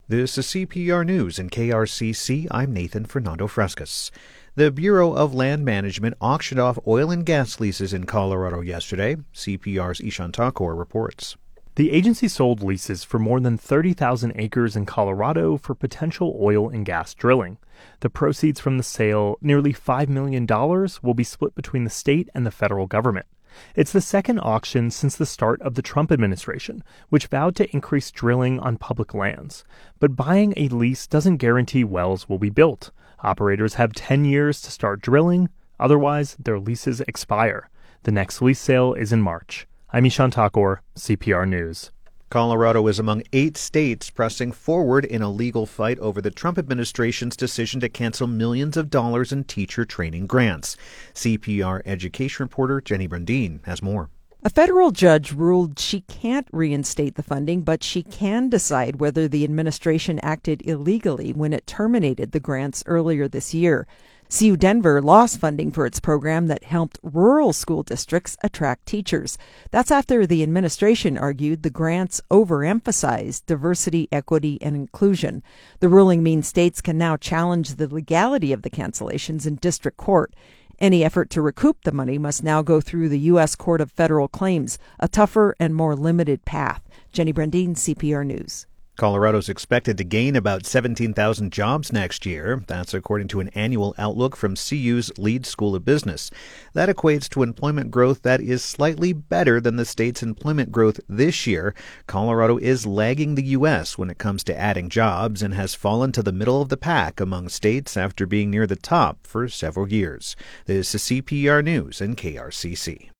This is CPR News in KRCC. I'm Nathan Fernando Frescas. The Bureau of Land Management auctioned off oil and gas leases in Colorado yesterday. CPR's Ishan Thakur reports. The agency sold leases for more than 30,000 acres in Colorado for potential oil and gas drilling. The proceeds from the sale, nearly $5 million, will be split between the state and the federal government. It's the second auction since the start of the Trump administration, which vowed to increase drilling on public lands. But buying a lease doesn't guarantee wells will be built. Operators have 10 years to start drilling, otherwise their leases expire. The next lease sale is in March. I'm Ishan Thakur, CPR News. Colorado is among 8 states pressing forward in a legal fight over the Trump administration's decision to cancel millions of dollars in teacher training grants. CPR education reporter Jenny Brandine has more. A federal judge ruled she can't reinstate the funding, but she can decide whether the administration acted illegally when it terminated the grants earlier this year. CU Denver lost funding for its program that helped rural school districts attract teachers. That's after the administration argued the grants overemphasized diversity, equity, and inclusion. The ruling means states can now challenge the legality of the cancellations in district court. Any effort to recoup the money must now go through the U.S. Court of Federal Claims, a tougher and more limited path. Jenny Brandine, CPR News. Colorado's expected to gain about 17,000 jobs next year. That's according to an annual outlook from CU's Leeds School of Business. That equates to employment growth that is slightly better than the state's employment growth this year. Colorado is lagging the U.S. when it comes to adding jobs and has fallen to the middle of the pack among states after being near the top for several years. This is CPR News and KRCC.